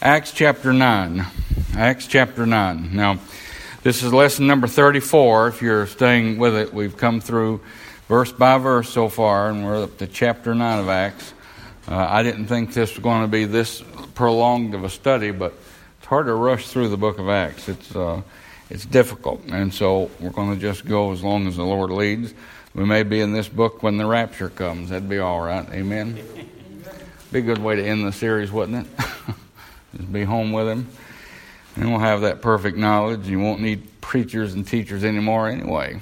Acts chapter 9. Acts chapter 9. Now, this is lesson number 34. If you're staying with it, we've come through verse by verse so far, and we're up to chapter 9 of Acts. I didn't think this was going to be this prolonged of a study, but it's hard to rush through the book of Acts. It's difficult, and so we're going to just go as long as the Lord leads. We may be in this book when the rapture comes. That'd be all right. Amen. Be a good way to end the series, wouldn't it? Just be home with Him. And we'll have that perfect knowledge. You won't need preachers and teachers anymore anyway.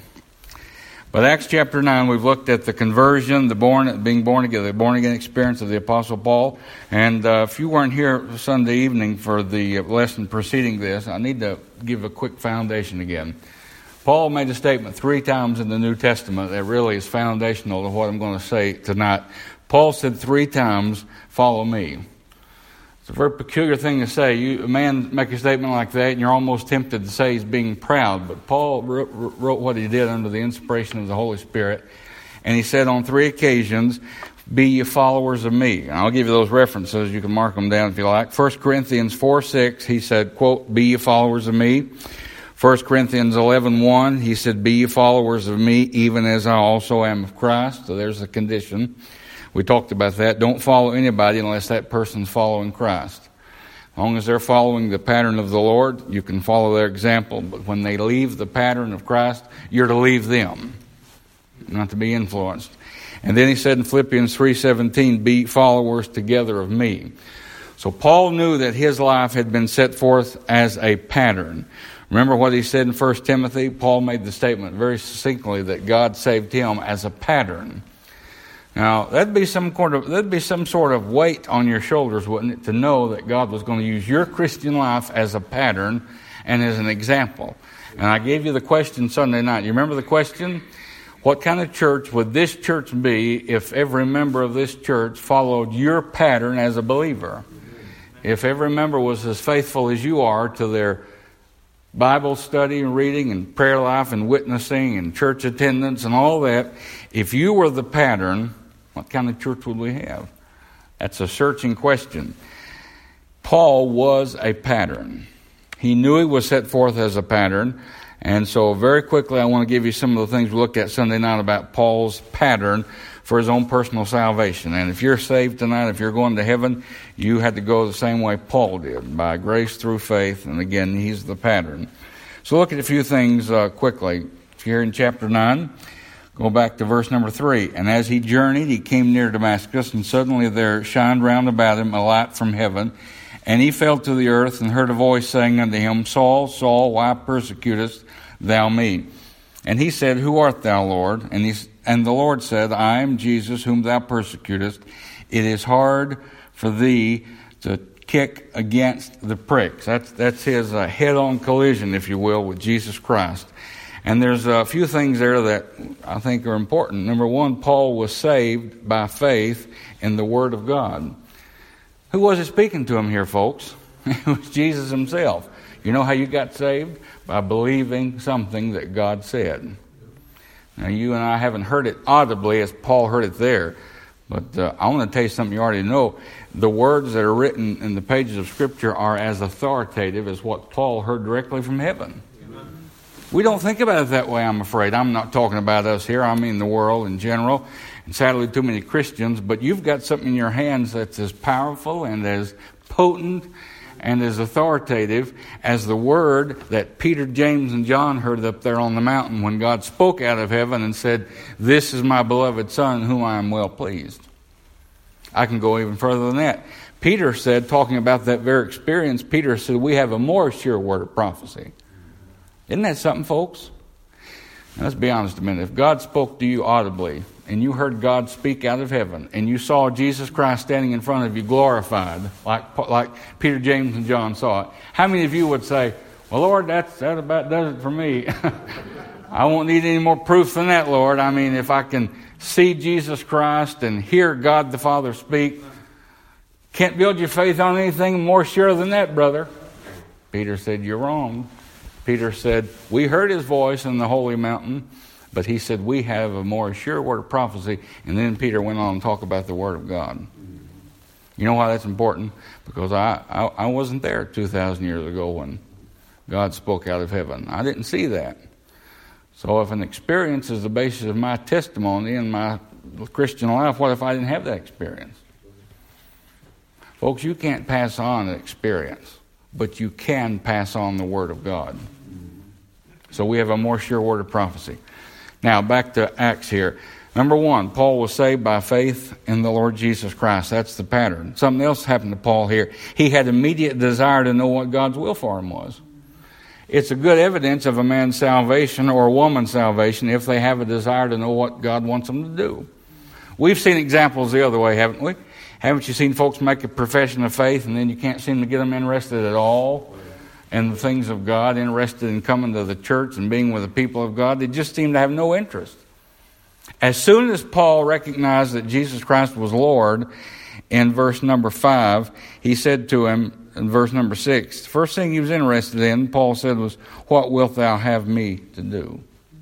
But Acts chapter 9, we've looked at the conversion, being born again, the born-again experience of the Apostle Paul. And if you weren't here Sunday evening for the lesson preceding this, I need to give a quick foundation again. Paul made a statement 3 times in the New Testament that really is foundational to what I'm going to say tonight. Paul said 3 times, "Follow me." It's a very peculiar thing to say. A man make a statement like that, and you're almost tempted to say he's being proud. But Paul wrote what he did under the inspiration of the Holy Spirit. And he said on 3 occasions, "Be ye followers of me." And I'll give you those references. You can mark them down if you like. 1 Corinthians 4:6, he said, quote, "Be ye followers of me." 1 Corinthians 11:1, he said, "Be ye followers of me, even as I also am of Christ." So there's a condition. We talked about that. Don't follow anybody unless that person's following Christ. As long as they're following the pattern of the Lord, you can follow their example. But when they leave the pattern of Christ, you're to leave them, not to be influenced. And then he said in Philippians 3:17, "Be followers together of me." So Paul knew that his life had been set forth as a pattern. Remember what he said in 1 Timothy? Paul made the statement very succinctly that God saved him as a pattern. Now, that'd be some sort of weight on your shoulders, wouldn't it, to know that God was going to use your Christian life as a pattern and as an example. And I gave you the question Sunday night. You remember the question? What kind of church would this church be if every member of this church followed your pattern as a believer? If every member was as faithful as you are to their Bible study and reading and prayer life and witnessing and church attendance and all that, if you were the pattern, what kind of church would we have? That's a searching question. Paul was a pattern. He knew he was set forth as a pattern. And so very quickly I want to give you some of the things we looked at Sunday night about Paul's pattern for his own personal salvation. And if you're saved tonight, if you're going to heaven, you had to go the same way Paul did, by grace through faith. And again, he's the pattern. So look at a few things quickly. If you're in chapter 9, go back to verse number 3. "And as he journeyed, he came near Damascus, and suddenly there shined round about him a light from heaven. And he fell to the earth, and heard a voice saying unto him, Saul, Saul, why persecutest thou me? And he said, Who art thou, Lord? And the Lord said, I am Jesus, whom thou persecutest. It is hard for thee to kick against the pricks." That's his head-on collision, if you will, with Jesus Christ. And there's a few things there that I think are important. Number one, Paul was saved by faith in the Word of God. Who was it speaking to him here, folks? It was Jesus himself. You know how you got saved? By believing something that God said. Now, you and I haven't heard it audibly as Paul heard it there. But I want to tell you something you already know. The words that are written in the pages of Scripture are as authoritative as what Paul heard directly from heaven. We don't think about it that way, I'm afraid. I'm not talking about us here. I mean the world in general. And sadly, too many Christians. But you've got something in your hands that's as powerful and as potent and as authoritative as the word that Peter, James, and John heard up there on the mountain when God spoke out of heaven and said, "This is my beloved Son, whom I am well pleased." I can go even further than that. Peter said, talking about that very experience, Peter said, "We have a more sure word of prophecy." Isn't that something, folks? Now, let's be honest a minute. If God spoke to you audibly, and you heard God speak out of heaven, and you saw Jesus Christ standing in front of you glorified, like Peter, James, and John saw it, how many of you would say, "Well, Lord, that about does it for me. I won't need any more proof than that, Lord. I mean, if I can see Jesus Christ and hear God the Father speak, can't build your faith on anything more sure than that, brother." Peter said, "You're wrong." Peter said, "We heard his voice in the holy mountain," but he said, "We have a more sure word of prophecy." And then Peter went on to talk about the Word of God. You know why that's important? Because I wasn't there 2,000 years ago when God spoke out of heaven. I didn't see that. So if an experience is the basis of my testimony in my Christian life, what if I didn't have that experience? Folks, you can't pass on an experience, but you can pass on the Word of God. So we have a more sure word of prophecy. Now, back to Acts here. Number one, Paul was saved by faith in the Lord Jesus Christ. That's the pattern. Something else happened to Paul here. He had immediate desire to know what God's will for him was. It's a good evidence of a man's salvation or a woman's salvation if they have a desire to know what God wants them to do. We've seen examples the other way, haven't we? Haven't you seen folks make a profession of faith and then you can't seem to get them interested at all in the things of God, interested in coming to the church and being with the people of God? They just seem to have no interest. As soon as Paul recognized that Jesus Christ was Lord, in verse number 5, he said to him, in verse number 6, the first thing he was interested in, Paul said, was, "What wilt thou have me to do?"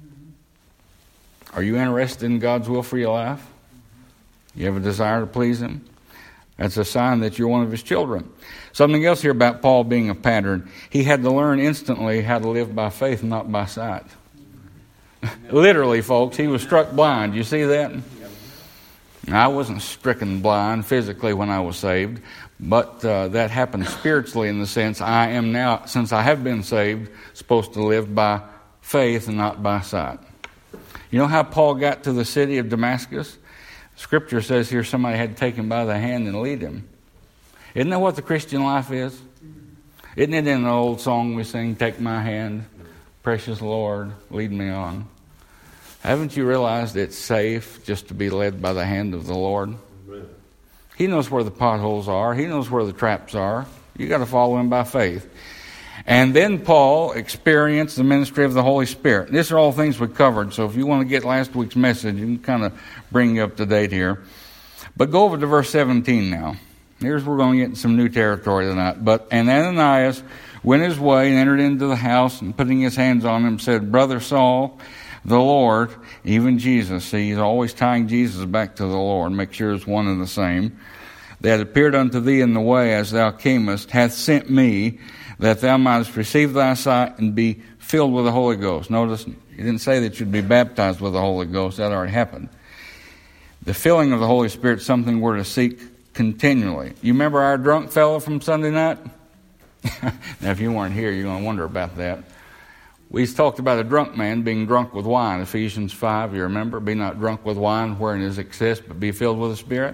Are you interested in God's will for your life? You have a desire to please Him? That's a sign that you're one of His children. Something else here about Paul being a pattern. He had to learn instantly how to live by faith and not by sight. Literally, folks, he was struck blind. You see that? Now, I wasn't stricken blind physically when I was saved, but that happened spiritually in the sense I am now, since I have been saved, supposed to live by faith and not by sight. You know how Paul got to the city of Damascus? Scripture says here somebody had to take him by the hand and lead him. Isn't that what the Christian life is? Isn't it in an old song we sing, "Take my hand, precious Lord, lead me on"? Haven't you realized it's safe just to be led by the hand of the Lord? He knows where the potholes are. He knows where the traps are. You got to follow Him by faith. And then Paul experienced the ministry of the Holy Spirit. These are all things we covered, so if you want to get last week's message, you can kind of bring you up to date here. But go over to verse 17 now. Here's where we're going to get in some new territory tonight. And Ananias went his way and entered into the house, and putting his hands on him, said, "Brother Saul, the Lord," even Jesus, see, he's always tying Jesus back to the Lord, make sure it's one and the same, "that appeared unto thee in the way as thou camest, hath sent me, that thou mightest receive thy sight and be filled with the Holy Ghost." Notice, he didn't say that you'd be baptized with the Holy Ghost. That already happened. The filling of the Holy Spirit is something we're to seek continually. You remember our drunk fellow from Sunday night? Now, if you weren't here, you're going to wonder about that. We talked about a drunk man being drunk with wine. Ephesians 5, you remember? "Be not drunk with wine wherein is excess, but be filled with the Spirit."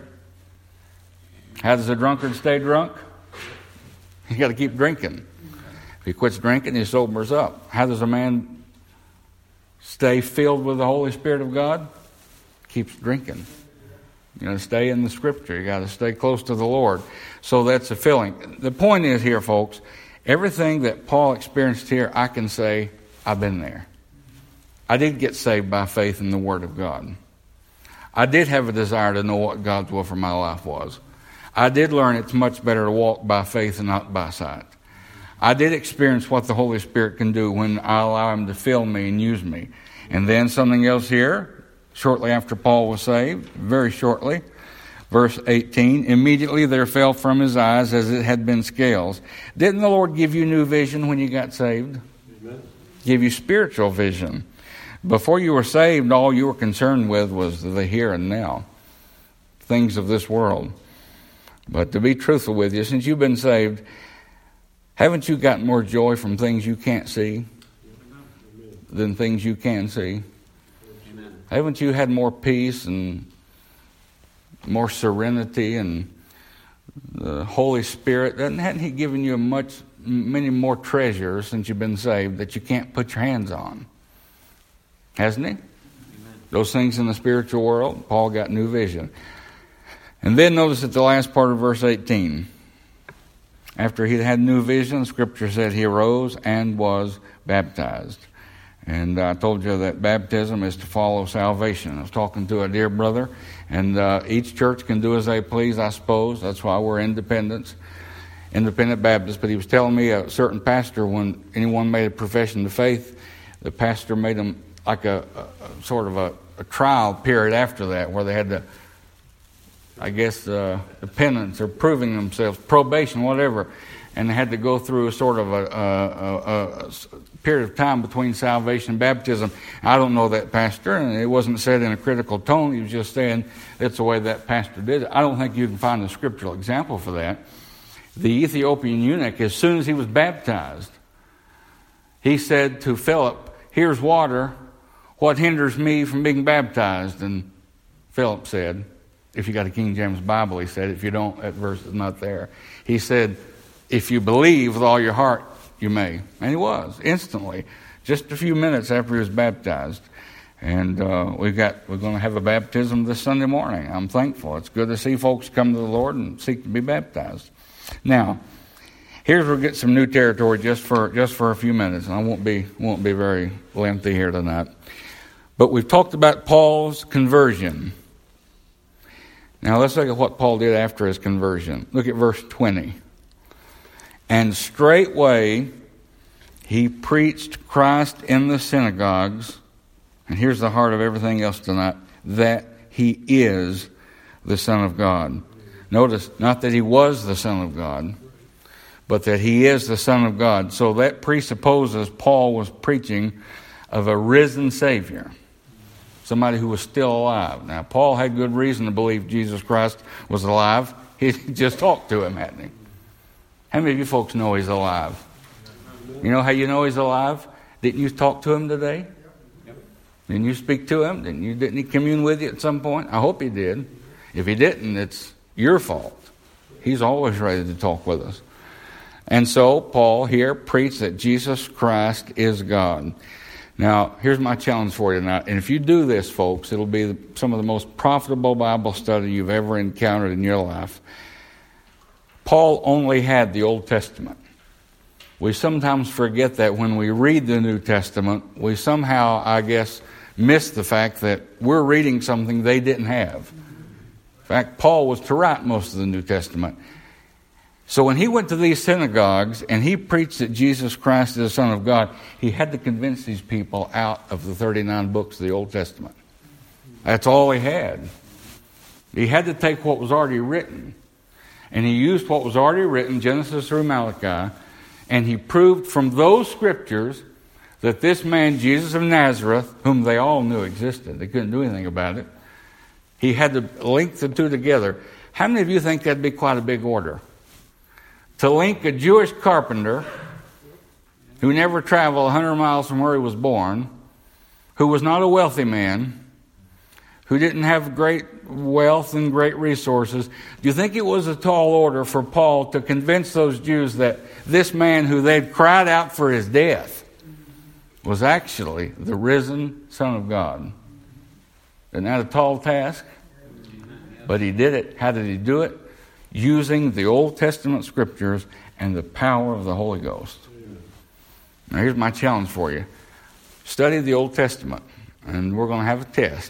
How does a drunkard stay drunk? You got to keep drinking. If he quits drinking, he sobers up. How does a man stay filled with the Holy Spirit of God? Keeps drinking. You got to stay in the Scripture. You got to stay close to the Lord. So that's a filling. The point is here, folks, everything that Paul experienced here, I can say, I've been there. I did get saved by faith in the Word of God. I did have a desire to know what God's will for my life was. I did learn it's much better to walk by faith and not by sight. I did experience what the Holy Spirit can do when I allow Him to fill me and use me. And then something else here, shortly after Paul was saved, very shortly, verse 18, "Immediately there fell from his eyes as it had been scales." Didn't the Lord give you new vision when you got saved? Amen. Give you spiritual vision. Before you were saved, all you were concerned with was the here and now, things of this world. But to be truthful with you, since you've been saved, haven't you gotten more joy from things you can't see than things you can see? Amen. Haven't you had more peace and more serenity and the Holy Spirit? Hadn't He given you many more treasures since you've been saved that you can't put your hands on? Hasn't He? Amen. Those things in the spiritual world, Paul got new vision. And then notice at the last part of verse 18. After he had new vision, Scripture said he arose and was baptized. And I told you that baptism is to follow salvation. I was talking to a dear brother, and each church can do as they please, I suppose. That's why we're independent Baptists. But he was telling me a certain pastor, when anyone made a profession of faith, the pastor made them like a sort of a trial period after that, where they had to the penance or proving themselves, probation, whatever. And they had to go through a sort of a period of time between salvation and baptism. I don't know that pastor, and it wasn't said in a critical tone. He was just saying it's the way that pastor did it. I don't think you can find a scriptural example for that. The Ethiopian eunuch, as soon as he was baptized, he said to Philip, "Here's water. What hinders me from being baptized?" And Philip said, if you got a King James Bible, he said, if you don't, that verse is not there. He said, "If you believe with all your heart, you may." And he was, instantly, just a few minutes after he was baptized. And we're going to have a baptism this Sunday morning. I'm thankful. It's good to see folks come to the Lord and seek to be baptized. Now, here's where we get some new territory just for a few minutes. And I won't be very lengthy here tonight. But we've talked about Paul's conversion. Now let's look at what Paul did after his conversion. Look at verse 20. "And straightway he preached Christ in the synagogues," and here's the heart of everything else tonight, "that he is the Son of God." Notice, not that he was the Son of God, but that he is the Son of God. So that presupposes Paul was preaching of a risen Savior, somebody who was still alive. Now, Paul had good reason to believe Jesus Christ was alive. He just talked to him, hadn't he? How many of you folks know he's alive? You know how you know he's alive? Didn't you talk to him today? Didn't you speak to him? Didn't he commune with you at some point? I hope he did. If he didn't, it's your fault. He's always ready to talk with us. And so Paul here preached that Jesus Christ is God. Now, here's my challenge for you tonight. And if you do this, folks, it'll be some of the most profitable Bible study you've ever encountered in your life. Paul only had the Old Testament. We sometimes forget that when we read the New Testament, we somehow, I guess, miss the fact that we're reading something they didn't have. In fact, Paul was to write most of the New Testament. So when he went to these synagogues and he preached that Jesus Christ is the Son of God, he had to convince these people out of the 39 books of the Old Testament. That's all he had. He had to take what was already written, and he used what was already written, Genesis through Malachi, and he proved from those scriptures that this man, Jesus of Nazareth, whom they all knew existed, they couldn't do anything about it, he had to link the two together. How many of you think that'd be quite a big order? To link a Jewish carpenter who never traveled 100 miles from where he was born, who was not a wealthy man, who didn't have great wealth and great resources. Do you think it was a tall order for Paul to convince those Jews that this man who they'd cried out for his death was actually the risen Son of God? Isn't that a tall task? But he did it. How did he do it? Using the Old Testament scriptures and the power of the Holy Ghost. Now here's my challenge for you. Study the Old Testament, and we're going to have a test.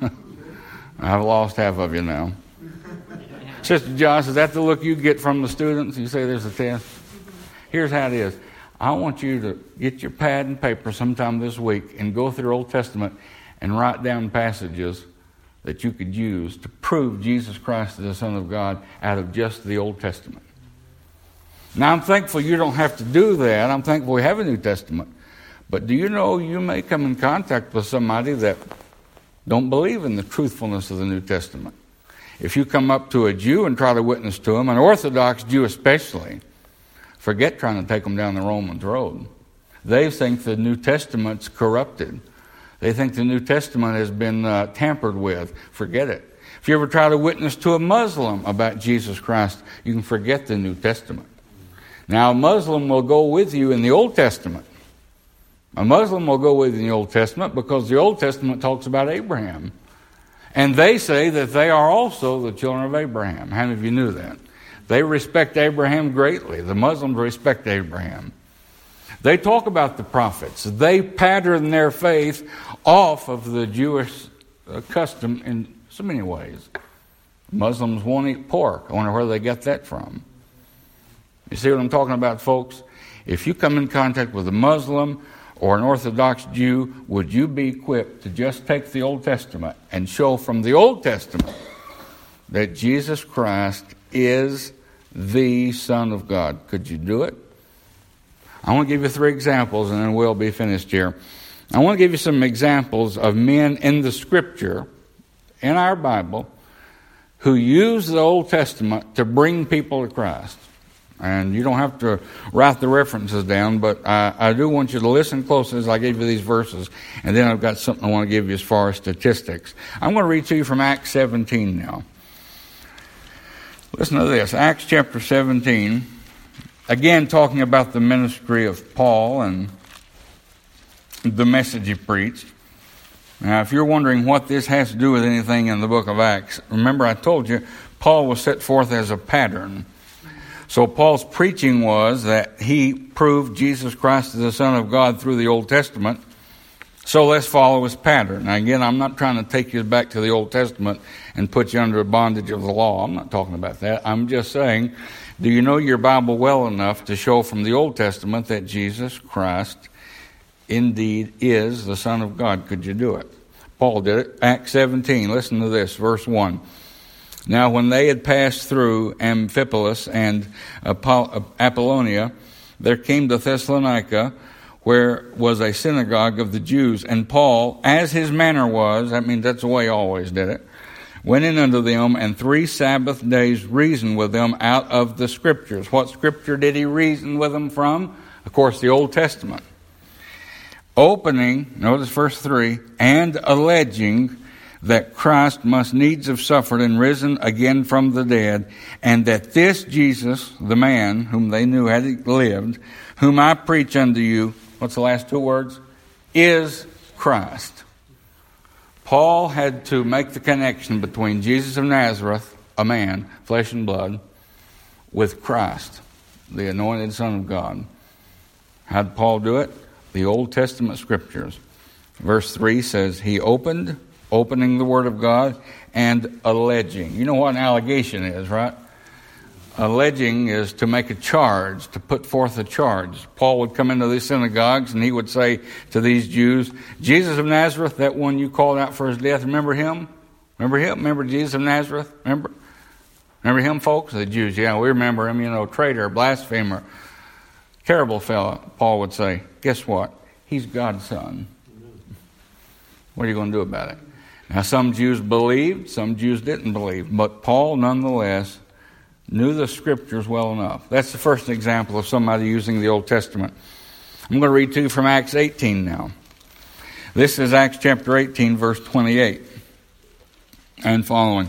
I've lost half of you now. Sister Josh, is that the look you get from the students? You say there's a test? Here's how it is. I want you to get your pad and paper sometime this week and go through the Old Testament and write down passages that you could use to prove Jesus Christ is the Son of God out of just the Old Testament. Now, I'm thankful you don't have to do that. I'm thankful we have a New Testament. But do you know you may come in contact with somebody that don't believe in the truthfulness of the New Testament? If you come up to a Jew and try to witness to him, an Orthodox Jew especially, forget trying to take them down the Romans road. They think the New Testament's corrupted. They think the New Testament has been tampered with. Forget it. If you ever try to witness to a Muslim about Jesus Christ, you can forget the New Testament. Now, a Muslim will go with you in the Old Testament. A Muslim will go with you in the Old Testament because the Old Testament talks about Abraham. And they say that they are also the children of Abraham. How many of you knew that? They respect Abraham greatly. The Muslims respect Abraham. They talk about the prophets. They pattern their faith off of the Jewish custom in so many ways. Muslims won't eat pork. I wonder where they get that from. You see what I'm talking about, folks? If you come in contact with a Muslim or an Orthodox Jew, would you be equipped to just take the Old Testament and show from the Old Testament that Jesus Christ is the Son of God? Could you do it? I want to give you 3 examples, and then we'll be finished here. I want to give you some examples of men in the Scripture, in our Bible, who use the Old Testament to bring people to Christ. And you don't have to write the references down, but I do want you to listen closely as I give you these verses. And then I've got something I want to give you as far as statistics. I'm going to read to you from Acts 17 now. Listen to this. Acts chapter 17. Again, talking about the ministry of Paul and the message he preached. Now, if you're wondering what this has to do with anything in the book of Acts, remember I told you Paul was set forth as a pattern. So Paul's preaching was that he proved Jesus Christ as the Son of God through the Old Testament. So let's follow his pattern. Now again, I'm not trying to take you back to the Old Testament and put you under a bondage of the law. I'm not talking about that. I'm just saying, do you know your Bible well enough to show from the Old Testament that Jesus Christ indeed is the Son of God? Could you do it? Paul did it. Acts 17, listen to this, verse 1. Now when they had passed through Amphipolis and Apollonia, there came to Thessalonica, where was a synagogue of the Jews. And Paul, as his manner was, that means that's the way he always did it, went in unto them, and 3 Sabbath days reasoned with them out of the Scriptures. What Scripture did he reason with them from? Of course, the Old Testament. Opening, notice verse 3, and alleging that Christ must needs have suffered and risen again from the dead, and that this Jesus, the man whom they knew had lived, whom I preach unto you, what's the last 2 words? Is Christ. Paul had to make the connection between Jesus of Nazareth, a man, flesh and blood, with Christ, the anointed Son of God. How did Paul do it? The Old Testament Scriptures. Verse 3 says, he opening the Word of God, and alleging. You know what an allegation is, right? Alleging is to make a charge, to put forth a charge. Paul would come into these synagogues and he would say to these Jews, Jesus of Nazareth, that one you called out for his death, remember him? Remember him? Remember Jesus of Nazareth? Remember him, folks? The Jews, yeah, we remember him, traitor, blasphemer, terrible fellow, Paul would say. Guess what? He's God's son. What are you going to do about it? Now, some Jews believed, some Jews didn't believe, but Paul, nonetheless, knew the Scriptures well enough. That's the first example of somebody using the Old Testament. I'm going to read to you from Acts 18 now. This is Acts chapter 18, verse 28 and following.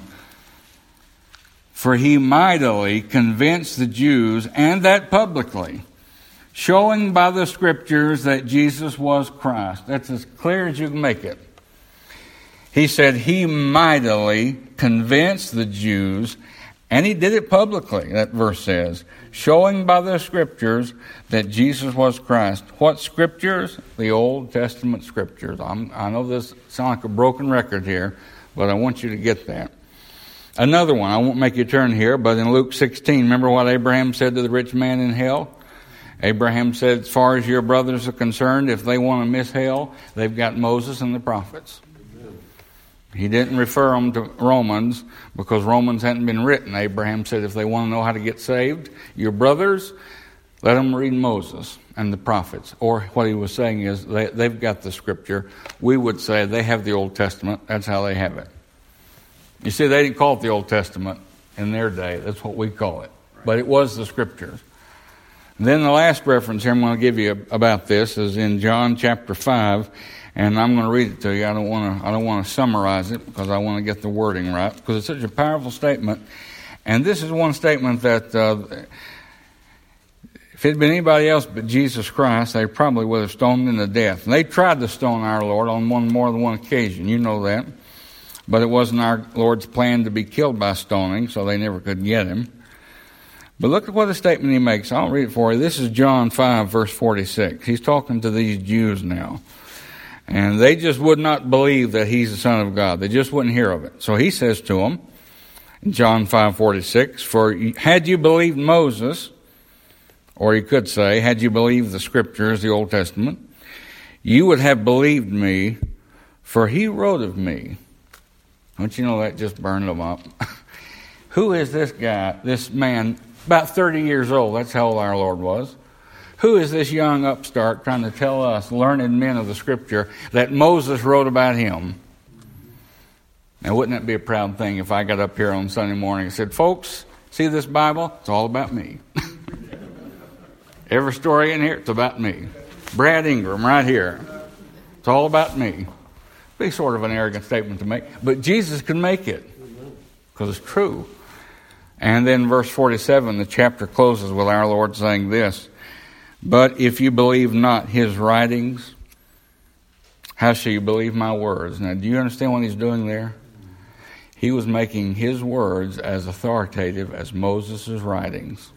For he mightily convinced the Jews, and that publicly, showing by the Scriptures that Jesus was Christ. That's as clear as you can make it. He said he mightily convinced the Jews, and he did it publicly, that verse says, showing by the Scriptures that Jesus was Christ. What Scriptures? The Old Testament Scriptures. I know this sounds like a broken record here, but I want you to get that. Another one, I won't make you turn here, but in Luke 16, remember what Abraham said to the rich man in hell? Abraham said, as far as your brothers are concerned, if they want to miss hell, they've got Moses and the prophets. He didn't refer them to Romans because Romans hadn't been written. Abraham said if they want to know how to get saved, your brothers, let them read Moses and the prophets. Or what he was saying is they've got the Scripture. We would say they have the Old Testament. That's how they have it. You see, they didn't call it the Old Testament in their day. That's what we call it. But it was the Scriptures. And then the last reference here I'm going to give you about this is in John chapter 5. And I'm going to read it to you. I don't want to summarize it because I want to get the wording right, because it's such a powerful statement. And this is one statement that if it had been anybody else but Jesus Christ, they probably would have stoned him to death. And they tried to stone our Lord on more than one occasion. You know that. But it wasn't our Lord's plan to be killed by stoning, so they never could get him. But look at what the statement he makes. I'll read it for you. This is John 5, verse 46. He's talking to these Jews now. And they just would not believe that he's the Son of God. They just wouldn't hear of it. So he says to them, in John 5:46, for had you believed Moses, or you could say, had you believed the Scriptures, the Old Testament, you would have believed me, for he wrote of me. Don't you know that just burned them up? Who is this guy, this man, about 30 years old? That's how old our Lord was. Who is this young upstart trying to tell us, learned men of the Scripture, that Moses wrote about him? Now, wouldn't that be a proud thing if I got up here on Sunday morning and said, folks, see this Bible? It's all about me. Every story in here, it's about me. Brad Ingram right here. It's all about me. Be sort of an arrogant statement to make, but Jesus can make it because it's true. And then verse 47, the chapter closes with our Lord saying this, but if you believe not his writings, how shall you believe my words? Now, do you understand what he's doing there? He was making his words as authoritative as Moses' writings.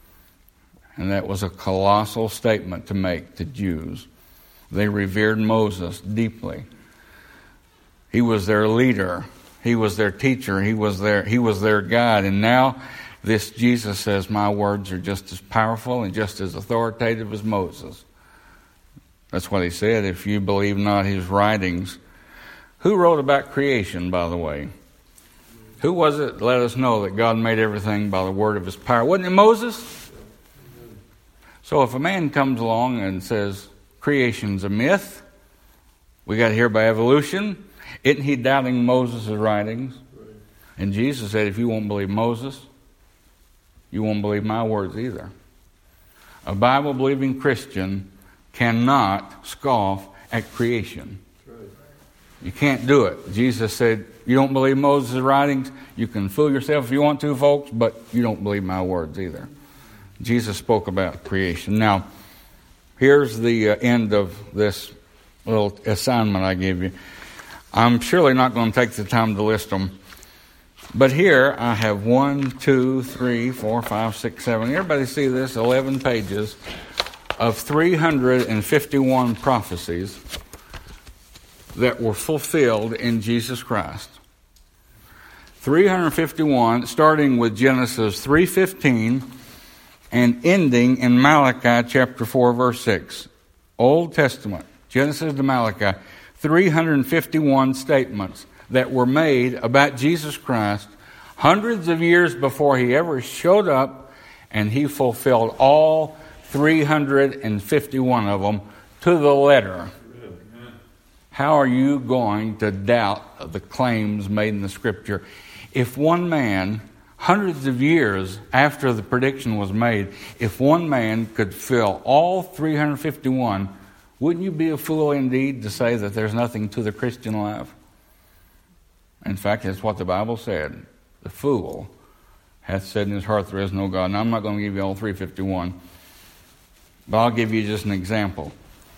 And that was a colossal statement to make to Jews. They revered Moses deeply. He was their leader. He was their teacher. He was their guide. And now this Jesus says, my words are just as powerful and just as authoritative as Moses. That's what he said, if you believe not his writings. Who wrote about creation, by the way? Who was it that let us know that God made everything by the word of his power? Wasn't it Moses? So if a man comes along and says creation's a myth, we got here by evolution, isn't he doubting Moses' writings? And Jesus said, if you won't believe Moses, you won't believe my words either. A Bible-believing Christian cannot scoff at creation. You can't do it. Jesus said, you don't believe Moses' writings? You can fool yourself if you want to, folks, but you don't believe my words either. Jesus spoke about creation. Now, here's the end of this little assignment I gave you. I'm surely not going to take the time to list them. But here I have 1, 2, 3, 4, 5, 6, 7. Everybody see this? 11 pages of 351 prophecies that were fulfilled in Jesus Christ. 351, starting with Genesis 3:15 and ending in Malachi chapter 4, verse 6. Old Testament, Genesis to Malachi, 351 statements that were made about Jesus Christ hundreds of years before he ever showed up, and he fulfilled all 351 of them to the letter. How are you going to doubt the claims made in the Scripture? If one man, hundreds of years after the prediction was made, if one man could fill all 351, wouldn't you be a fool indeed to say that there's nothing to the Christian life? In fact, that's what the Bible said. The fool hath said in his heart there is no God. Now, I'm not going to give you all 351, but I'll give you just an example.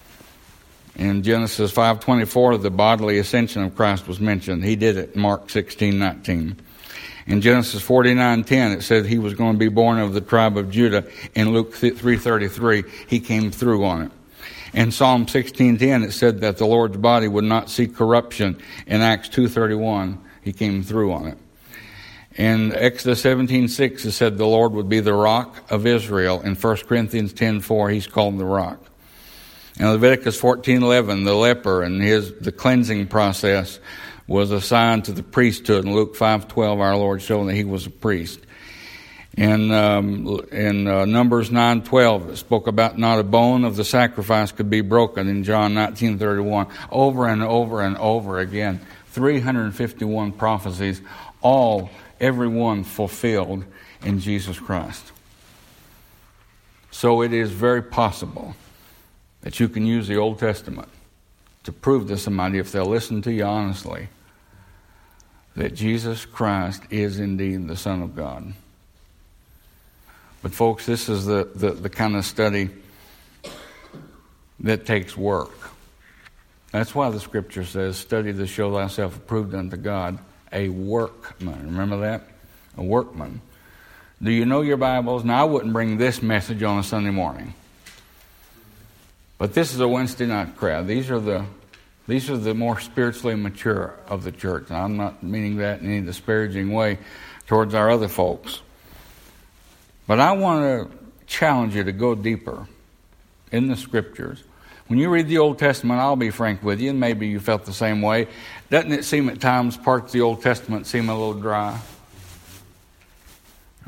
In Genesis 5:24, the bodily ascension of Christ was mentioned. He did it in Mark 16:19. In Genesis 49:10, it said he was going to be born of the tribe of Judah. In Luke 3:33, he came through on it. In Psalm 16:10, it said that the Lord's body would not see corruption. In Acts 2:31, he came through on it. In Exodus 17:6, it said the Lord would be the rock of Israel. In 1 Corinthians 10:4, he's called the rock. In Leviticus 14:11, the leper and the cleansing process was assigned to the priesthood. In Luke 5:12, our Lord showed that he was a priest. In Numbers 9:12, it spoke about not a bone of the sacrifice could be broken. In John 19:31, over and over and over again, 351 prophecies, every one fulfilled in Jesus Christ. So it is very possible that you can use the Old Testament to prove to somebody, if they'll listen to you honestly, that Jesus Christ is indeed the Son of God. But folks, this is the kind of study that takes work. That's why the Scripture says, study to show thyself approved unto God, a workman. Remember that? A workman. Do you know your Bibles? Now, I wouldn't bring this message on a Sunday morning. But this is a Wednesday night crowd. These are the more spiritually mature of the church. And I'm not meaning that in any disparaging way towards our other folks. But I want to challenge you to go deeper in the Scriptures. When you read the Old Testament, I'll be frank with you, and maybe you felt the same way. Doesn't it seem at times parts of the Old Testament seem a little dry?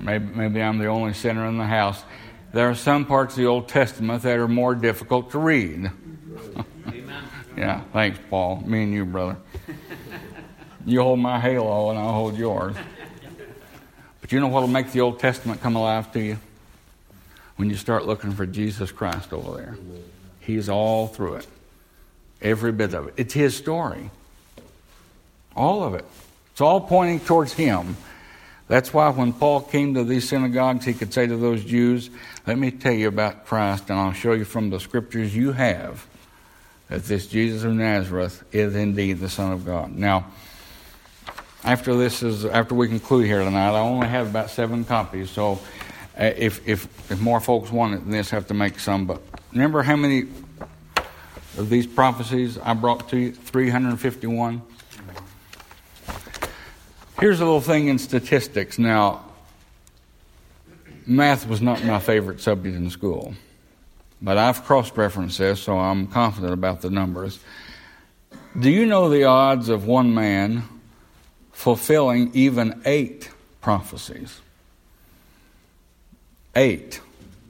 Maybe I'm the only sinner in the house. There are some parts of the Old Testament that are more difficult to read. Amen. Yeah, thanks, Paul. Me and you, brother. You hold my halo and I'll hold yours. But you know what will make the Old Testament come alive to you? When you start looking for Jesus Christ over there. He's all through it. Every bit of it. It's His story. All of it. It's all pointing towards Him. That's why when Paul came to these synagogues, he could say to those Jews, let me tell you about Christ, and I'll show you from the scriptures you have that this Jesus of Nazareth is indeed the Son of God. Now, after we conclude here tonight, I only have about 7 copies, so if more folks want it than this, I have to make some. But remember how many of these prophecies I brought to you? 351. Here's a little thing in statistics. Now, math was not my favorite subject in school, but I've cross-referenced this, so I'm confident about the numbers. Do you know the odds of one man fulfilling even 8 prophecies? 8.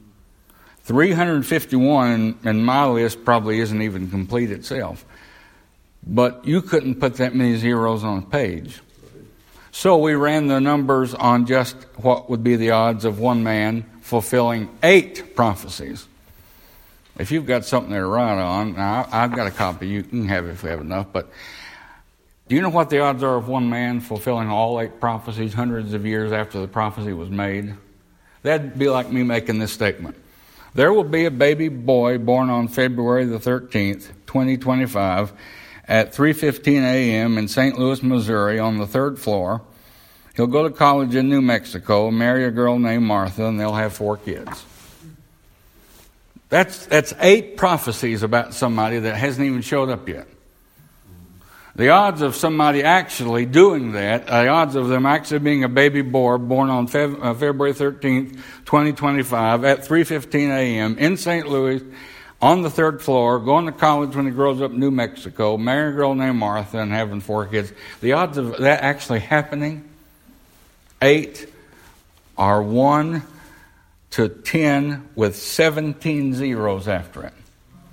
351 in my list probably isn't even complete itself. But you couldn't put that many zeros on a page. So we ran the numbers on just what would be the odds of one man fulfilling 8 prophecies. If you've got something there to write on, now I've got a copy, you can have it if we have enough, but do you know what the odds are of one man fulfilling all 8 prophecies hundreds of years after the prophecy was made? That'd be like me making this statement. There will be a baby boy born on February the 13th, 2025, at 3:15 a.m. in St. Louis, Missouri, on the 3rd floor. He'll go to college in New Mexico, marry a girl named Martha, and they'll have 4 kids. That's 8 prophecies about somebody that hasn't even showed up yet. The odds of somebody actually doing that, the odds of them actually being a baby boy born on February 13th, 2025 at 3:15 a.m. in St. Louis on the 3rd floor, going to college when he grows up in New Mexico, marrying a girl named Martha and having 4 kids. The odds of that actually happening, 8 are 1 to 10 with 17 zeros after it.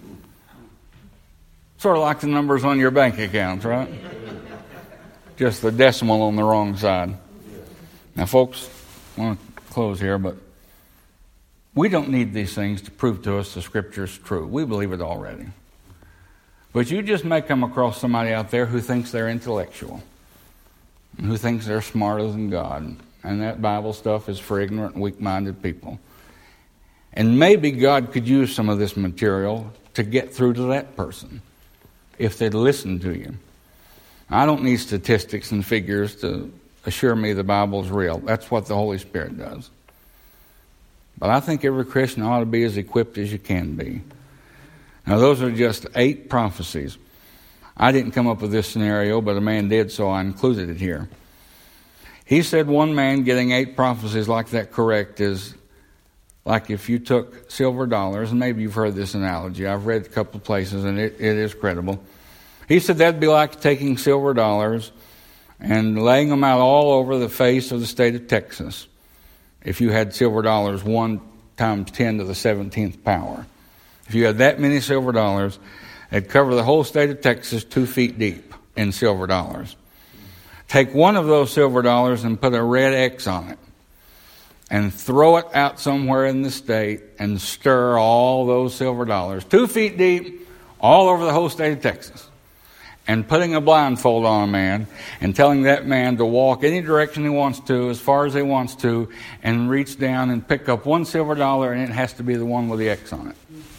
Sort of like the numbers on your bank accounts, right? Just the decimal on the wrong side. Now, folks, I want to close here, but we don't need these things to prove to us the Scripture is true. We believe it already. But you just may come across somebody out there who thinks they're intellectual, and who thinks they're smarter than God, and that Bible stuff is for ignorant and weak-minded people. And maybe God could use some of this material to get through to that person, if they'd listen to you. I don't need statistics and figures to assure me the Bible's real. That's what the Holy Spirit does. But I think every Christian ought to be as equipped as you can be. Now, those are just 8 prophecies. I didn't come up with this scenario, but a man did, so I included it here. He said one man getting 8 prophecies like that correct is like if you took silver dollars, and maybe you've heard this analogy. I've read a couple of places, and it is credible. He said that'd be like taking silver dollars and laying them out all over the face of the state of Texas. If you had silver dollars 1 times 10 to the 17th power. If you had that many silver dollars, it'd cover the whole state of Texas 2 feet deep in silver dollars. Take one of those silver dollars and put a red X on it, and throw it out somewhere in the state and stir all those silver dollars 2 feet deep all over the whole state of Texas. And putting a blindfold on a man and telling that man to walk any direction he wants to, as far as he wants to, and reach down and pick up one silver dollar, and it has to be the one with the X on it.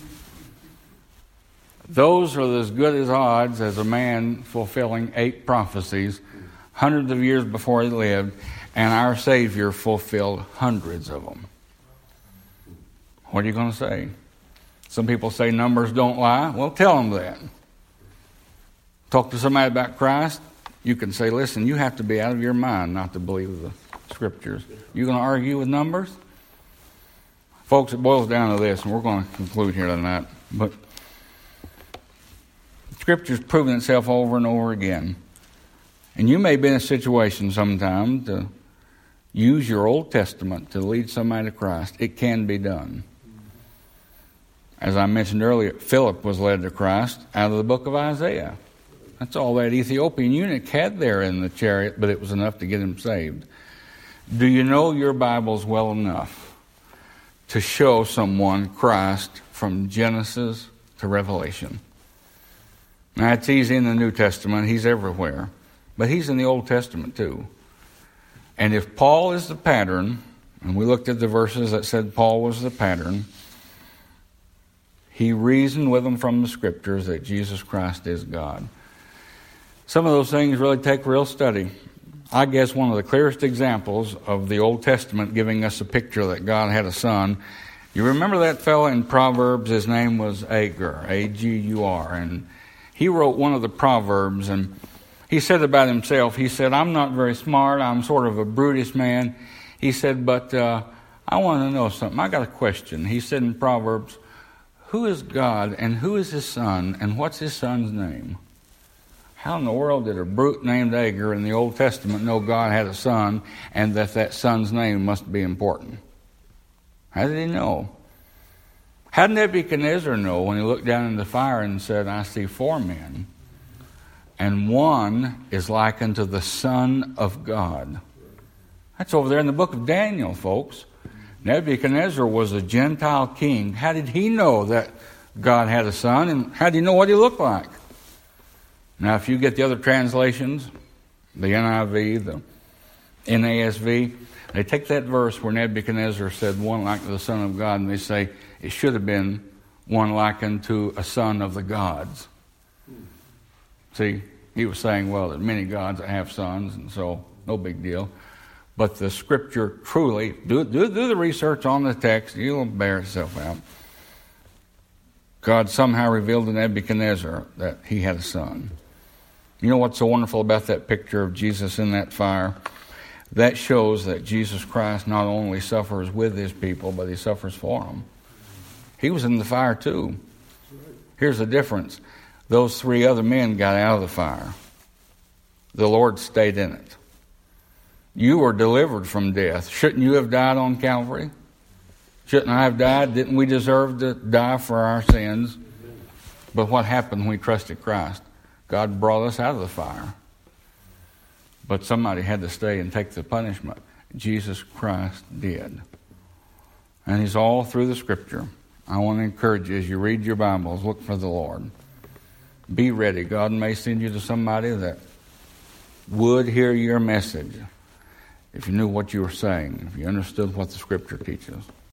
Those are as good as odds as a man fulfilling 8 prophecies hundreds of years before he lived, and our Savior fulfilled hundreds of them. What are you going to say? Some people say numbers don't lie. Well, tell them that. Talk to somebody about Christ, you can say, listen, you have to be out of your mind not to believe the Scriptures. You going to argue with numbers? Folks, it boils down to this, and we're going to conclude here tonight. But Scripture's proven itself over and over again. And you may be in a situation sometime to use your Old Testament to lead somebody to Christ, it can be done. As I mentioned earlier, Philip was led to Christ out of the book of Isaiah. That's all that Ethiopian eunuch had there in the chariot, but it was enough to get him saved. Do you know your Bibles well enough to show someone Christ from Genesis to Revelation? Now, it's easy in the New Testament. He's everywhere. But he's in the Old Testament too. And if Paul is the pattern, and we looked at the verses that said Paul was the pattern, he reasoned with them from the Scriptures that Jesus Christ is God. Some of those things really take real study. I guess one of the clearest examples of the Old Testament giving us a picture that God had a son, you remember that fellow in Proverbs, his name was Agur, A-G-U-R, and he wrote one of the Proverbs, and he said about himself, he said, I'm not very smart, I'm sort of a brutish man. He said, but I want to know something. I got a question. He said in Proverbs, who is God and who is his son and what's his son's name? How in the world did a brute named Agur in the Old Testament know God had a son and that son's name must be important? How did he know? How did Nebuchadnezzar know when he looked down in the fire and said, I see 4 men, and one is like unto the Son of God? That's over there in the book of Daniel, folks. Nebuchadnezzar was a Gentile king. How did he know that God had a son, and how did he know what he looked like? Now, if you get the other translations, the NIV, the NASV, they take that verse where Nebuchadnezzar said, one like the Son of God, and they say, it should have been one like unto a son of the gods. See, he was saying, well, there's many gods that have sons, and so no big deal. But the Scripture truly, do the research on the text, it'll bear itself out. God somehow revealed to Nebuchadnezzar that he had a son. You know what's so wonderful about that picture of Jesus in that fire? That shows that Jesus Christ not only suffers with his people, but he suffers for them. He was in the fire too. Here's the difference. Those 3 other men got out of the fire. The Lord stayed in it. You were delivered from death. Shouldn't you have died on Calvary? Shouldn't I have died? Didn't we deserve to die for our sins? But what happened when we trusted Christ? God brought us out of the fire. But somebody had to stay and take the punishment. Jesus Christ did. And he's all through the Scripture. I want to encourage you, as you read your Bibles, look for the Lord. Be ready. God may send you to somebody that would hear your message if you knew what you were saying, if you understood what the Scripture teaches.